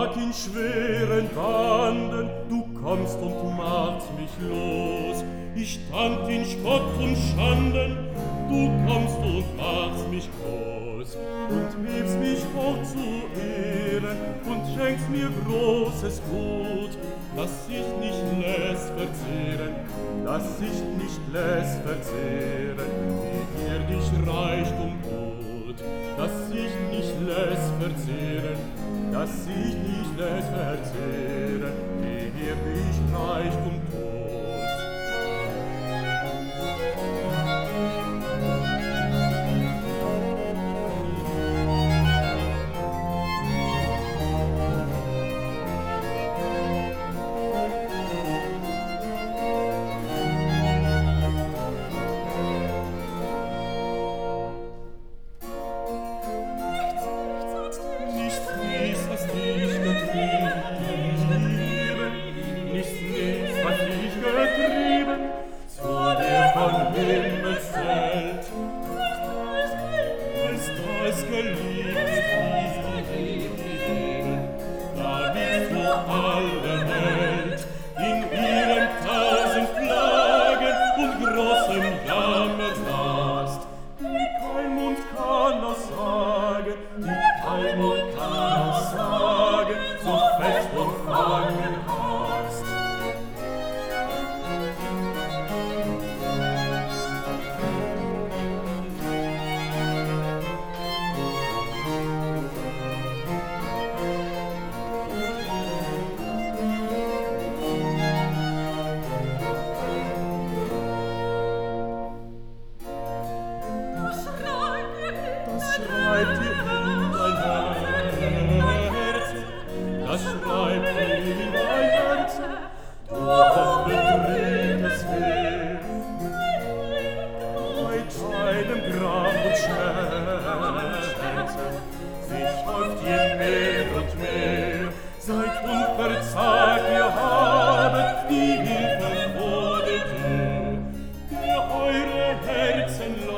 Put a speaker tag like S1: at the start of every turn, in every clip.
S1: lag in schweren Banden, du kommst und machst mich los. Ich stand in Spott und Schanden, du kommst und machst mich groß. Und hebst mich hoch zu Ehren und schenkst mir großes Gut, das sich nicht lässt verzehren, das sich nicht lässt verzehren, wie dir dich Reichtum tut, das sich nicht lässt verzehren, das sich nicht lässt verzehren, wie dir dich Reichtum tut.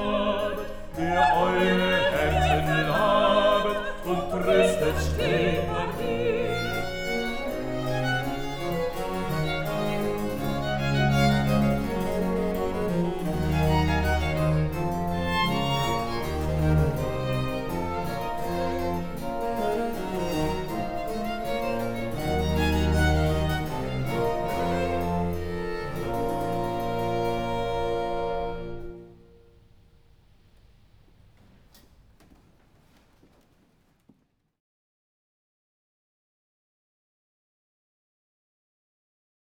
S2: Steh